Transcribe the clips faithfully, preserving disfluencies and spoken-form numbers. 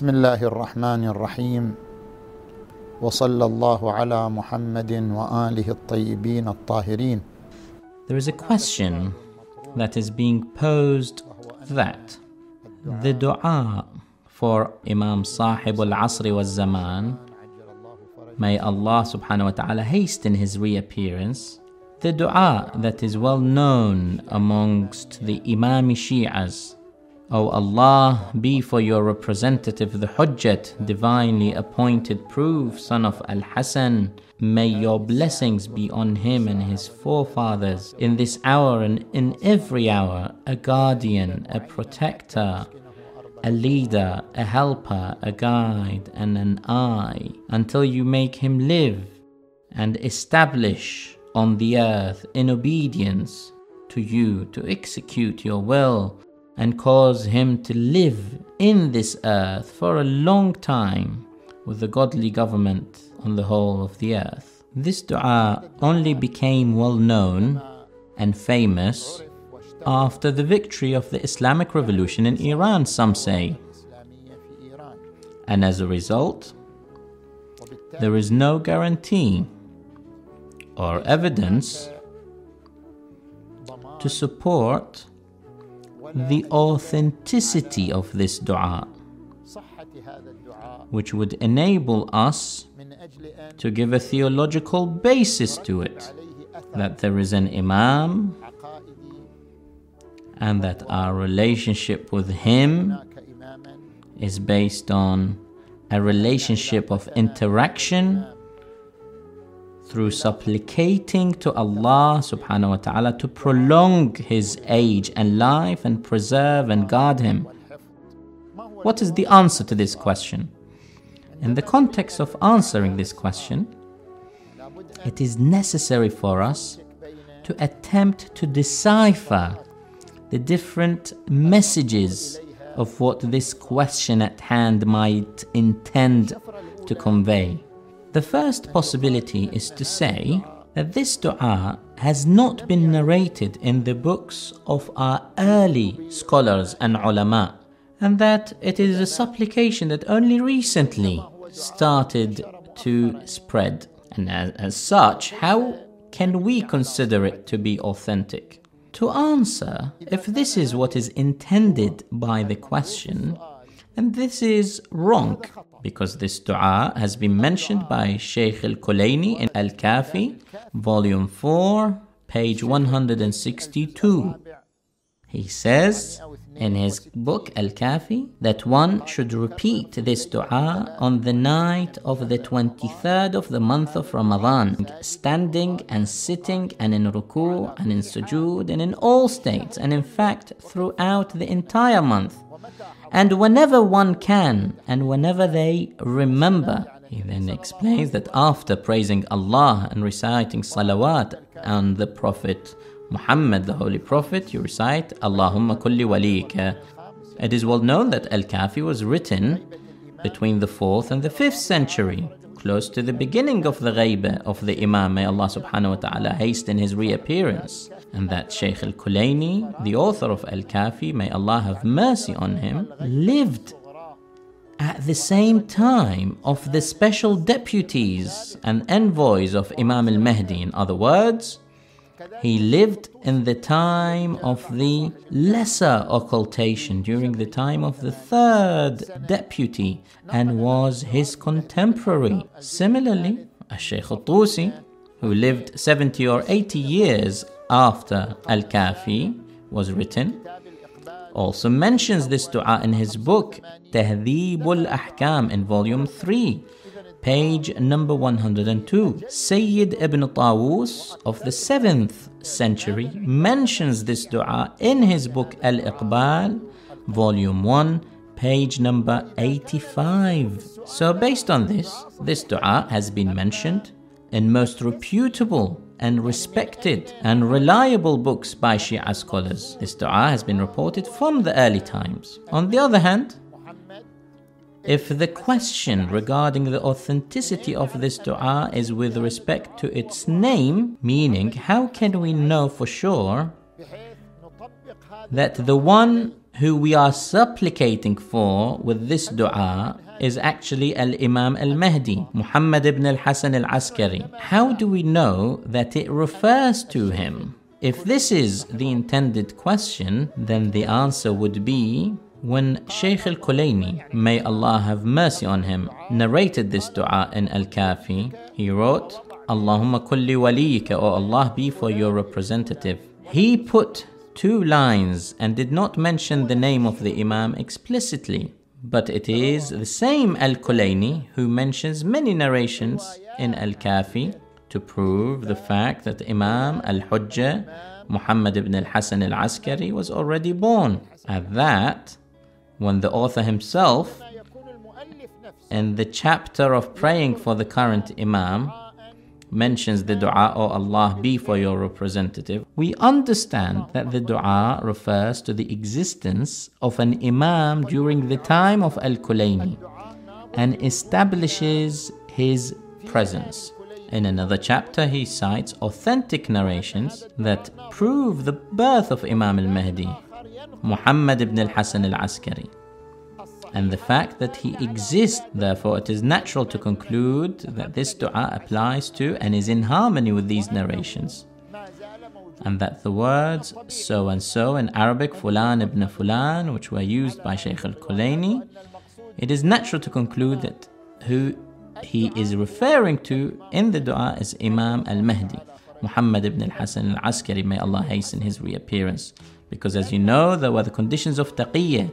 بسم الله الرحمن الرحيم وصلى الله على محمد وآله الطيبين الطاهرين. There is a question that is being posed that the dua for Imam Sahib al-Asr wal-Zaman, may Allah subhanahu wa ta'ala hasten his reappearance, the dua that is well known amongst the Imami Shi'as, O Allah, be for your representative the Hujjat, divinely appointed proof, son of Al-Hasan, may your blessings be on him and his forefathers in this hour and in every hour, a guardian, a protector, a leader, a helper, a guide, and an eye, until you make him live and establish on the earth in obedience to you, to execute your will, and cause him to live in this earth for a long time with the godly government on the whole of the earth. This dua only became well known and famous after the victory of the Islamic Revolution in Iran, some say. And as a result, there is no guarantee or evidence to support the authenticity of this dua, which would enable us to give a theological basis to it, that there is an Imam and that our relationship with him is based on a relationship of interaction through supplicating to Allah subhanahu wa ta'ala to prolong his age and life and preserve and guard him. What is the answer to this question? In the context of answering this question, it is necessary for us to attempt to decipher the different messages of what this question at hand might intend to convey. The first possibility is to say that this dua has not been narrated in the books of our early scholars and ulama, and that it is a supplication that only recently started to spread. And as, as such, how can we consider it to be authentic? To answer if this is what is intended by the question, and this is wrong, because this dua has been mentioned by Shaykh al-Kulayni in Al-Kafi, volume four, page one hundred sixty-two. He says in his book Al-Kafi that one should repeat this dua on the night of the twenty-third of the month of Ramadan, standing and sitting and in ruku and in sujood and in all states, and in fact throughout the entire month, and whenever one can and whenever they remember. He then explains that after praising Allah and reciting salawat on the Prophet Muhammad, the Holy Prophet, you recite Allahumma kulli walika. It is well known that Al-Kafi was written between the fourth and the fifth century, close to the beginning of the ghaibah of the Imam, may Allah subhanahu wa ta'ala hasten his reappearance. And that Shaykh al-Kulayni, the author of Al-Kafi, may Allah have mercy on him, lived at the same time of the special deputies and envoys of Imam al-Mahdi. In other words, he lived in the time of the lesser occultation, during the time of the third deputy, and was his contemporary. Similarly, Shaykh al-Tusi, who lived seventy or eighty years after Al-Kafi was written, also mentions this dua in his book Tahdhib al-Ahkam in volume three, page number one hundred two. Sayyid ibn Tawus of the seventh century mentions this dua in his book Al-Iqbal, volume one, page number eighty-five. So based on this, this dua has been mentioned in most reputable and respected and reliable books by Shia scholars. This dua has been reported from the early times. On the other hand, if the question regarding the authenticity of this dua is with respect to its name, meaning how can we know for sure that the one who we are supplicating for with this dua is actually Al-Imam Al-Mahdi, Muhammad ibn al-Hasan al-Askari. How do we know that it refers to him? If this is the intended question, then the answer would be when Shaykh al-Kulayni, may Allah have mercy on him, narrated this dua in Al-Kafi, he wrote, Allahumma kulli waliyika, O Allah, be for your representative. He put two lines and did not mention the name of the Imam explicitly. But it is the same Al-Kulayni who mentions many narrations in Al-Kafi to prove the fact that Imam Al-Hujjah, Muhammad ibn al-Hasan al-Askari, was already born. At that, when the author himself, in the chapter of praying for the current Imam, mentions the dua, O Allah, be for your representative, we understand that the dua refers to the existence of an Imam during the time of Al-Kulayni and establishes his presence. In another chapter, he cites authentic narrations that prove the birth of Imam al-Mahdi, Muhammad ibn al-Hasan al-Askari, and the fact that he exists. Therefore, it is natural to conclude that this dua applies to and is in harmony with these narrations, and that the words so and so in Arabic, Fulan ibn Fulan, which were used by Shaykh al-Kulayni, it is natural to conclude that who he is referring to in the dua is Imam al-Mahdi, Muhammad ibn al-Hasan al-Askari, may Allah hasten his reappearance. Because as you know, there were the conditions of taqiyyah,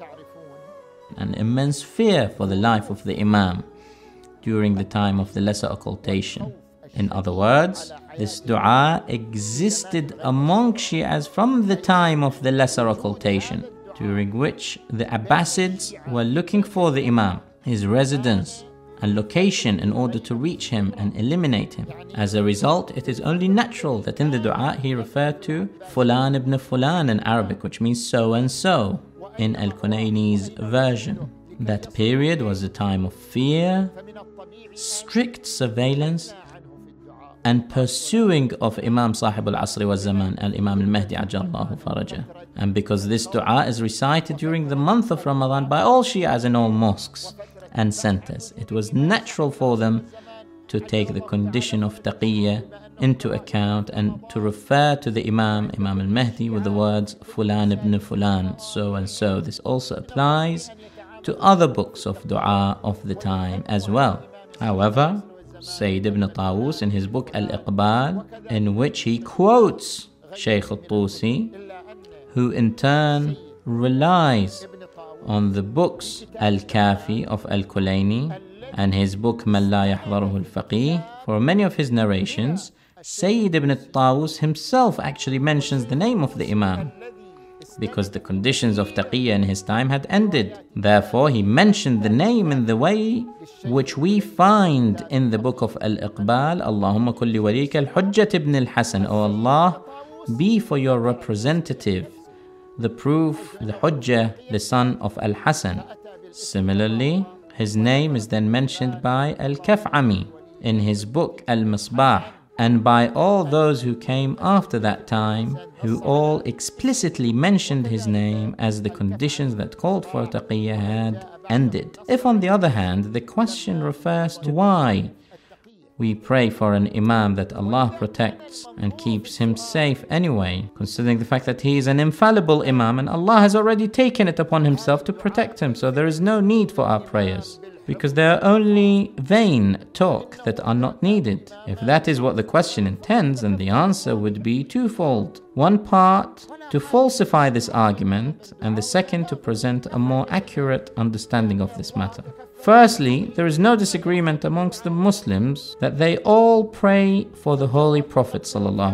an immense fear for the life of the Imam during the time of the lesser occultation. In other words, this dua existed among Shias from the time of the lesser occultation, during which the Abbasids were looking for the Imam, his residence and location in order to reach him and eliminate him. As a result, it is only natural that in the dua he referred to Fulan ibn Fulan in Arabic, which means so and so, in Al-Kulayni's version. That period was a time of fear, strict surveillance, and pursuing of Imam Sahib al-Asri wa Zaman, Al-Imam al-Mahdi ajallahu farajah. And because this dua is recited during the month of Ramadan by all Shias in all mosques and centers, it was natural for them to take the condition of taqiyyah into account and to refer to the Imam, Imam al-Mahdi, with the words Fulan ibn Fulan, so and so. This also applies to other books of dua of the time as well. However, Sayyid ibn Tawus in his book Al-Iqbal, in which he quotes Shaykh al-Tusi, who in turn relies on the books Al-Kafi of Al-Kulayni and his book Man La Yahdaruhu Al-Faqih, for many of his narrations, Sayyid ibn Tawus himself actually mentions the name of the Imam, because the conditions of taqiyyah in his time had ended. Therefore, he mentioned the name in the way which we find in the book of Al-Iqbal, Allahumma kulli walika al-Hujjat ibn al-Hasan, O Allah, be for your representative, the proof, the Hujjah, the son of Al-Hasan. Similarly, his name is then mentioned by Al-Kaf'ami in his book Al-Misbah, and by all those who came after that time, who all explicitly mentioned his name as the conditions that called for taqiyyah had ended. If on the other hand, the question refers to why we pray for an Imam that Allah protects and keeps him safe anyway, considering the fact that he is an infallible Imam and Allah has already taken it upon himself to protect him, so there is no need for our prayers, because they are only vain talk that are not needed. If that is what the question intends, then the answer would be twofold. One part, to falsify this argument, and the second, to present a more accurate understanding of this matter. Firstly, there is no disagreement amongst the Muslims that they all pray for the Holy Prophet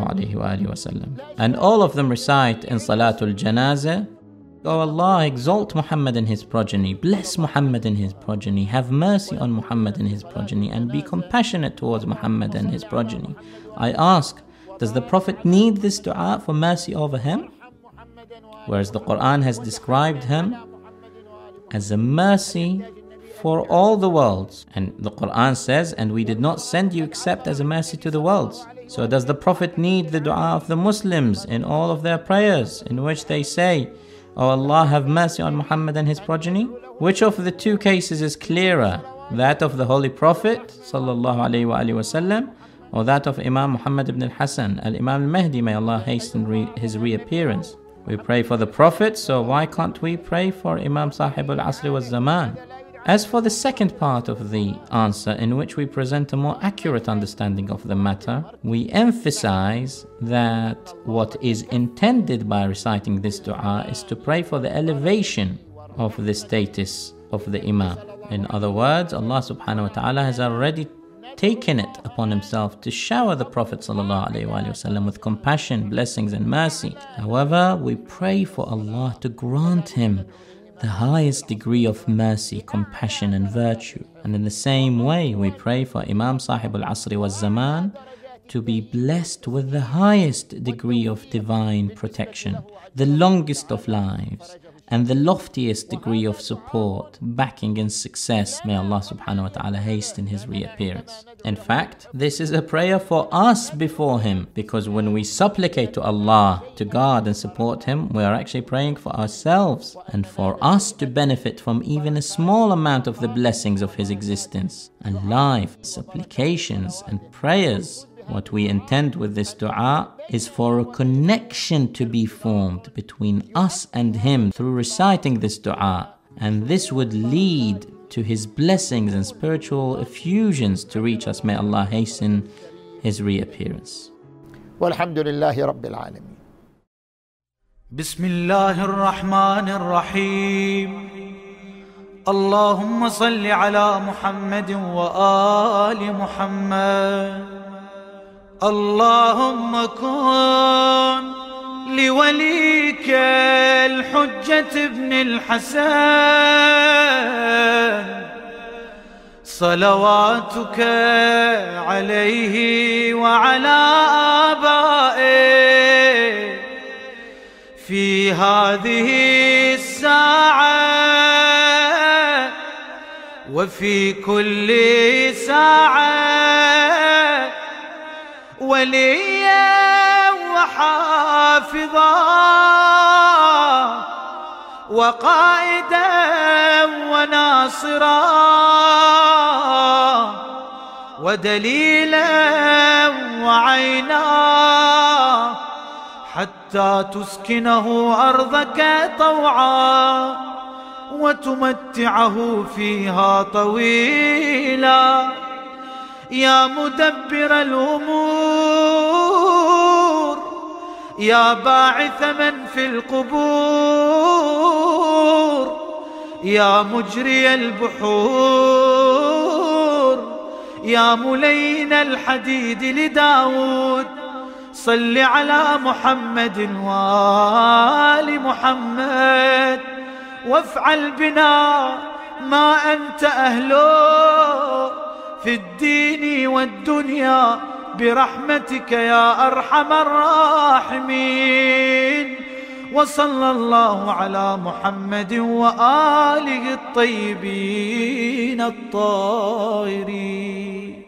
ﷺ, and all of them recite in Salatul Janazah, O Allah, exalt Muhammad and his progeny, bless Muhammad and his progeny, have mercy on Muhammad and his progeny, and be compassionate towards Muhammad and his progeny. I ask, does the Prophet need this dua for mercy over him? Whereas the Quran has described him as a mercy for all the worlds. And the Quran says, and we did not send you except as a mercy to the worlds. So does the Prophet need the dua of the Muslims in all of their prayers, in which they say, "Oh Allah, have mercy on Muhammad and his progeny"? Which of the two cases is clearer? That of the Holy Prophet sallallahu alaihi wasallam, or that of Imam Muhammad ibn al-Hasan, al-Imam al-Mahdi, may Allah hasten re- his reappearance? We pray for the Prophet, so why can't we pray for Imam Sahib al-Asr wal-Zaman? As for the second part of the answer, in which we present a more accurate understanding of the matter, we emphasize that what is intended by reciting this dua is to pray for the elevation of the status of the Imam. In other words, Allah subhanahu wa ta'ala has already taken it upon himself to shower the Prophet ﷺ with compassion, blessings and mercy. However, we pray for Allah to grant him the highest degree of mercy, compassion and virtue. And in the same way, we pray for Imam Sahib al-Asr wal-Zaman to be blessed with the highest degree of divine protection, the longest of lives, and the loftiest degree of support, backing and success. May Allah subhanahu wa ta'ala hasten his reappearance. In fact, this is a prayer for us before him, because when we supplicate to Allah to guard and support him, we are actually praying for ourselves and for us to benefit from even a small amount of the blessings of his existence and life. Supplications and prayers, what we intend with this dua is for a connection to be formed between us and him through reciting this dua, and this would lead to his blessings and spiritual effusions to reach us. May Allah hasten his reappearance. Walhamdulillahi Rabbil Alameen. Bismillahir Rahmanir Rahim. Allahumma salli ala Muhammadin wa ali Muhammad. اللهم كن لوليك الحجة ابن الحسن صلواتك عليه وعلى آبائه في هذه الساعة وفي كل ساعة، وليا وحافظا وقائدا وناصرا ودليلا وعينا، حتى تسكنه أرضك طوعا وتمتعه فيها طويلا. يا مدبر الأمور، يا باعث من في القبور، يا مجري البحور، يا ملين الحديد لداود، صل على محمد وآل محمد، وافعل بنا ما أنت أهله في الدين والدنيا برحمتك يا أرحم الراحمين. وصلى الله على محمد وآله الطيبين الطاهرين.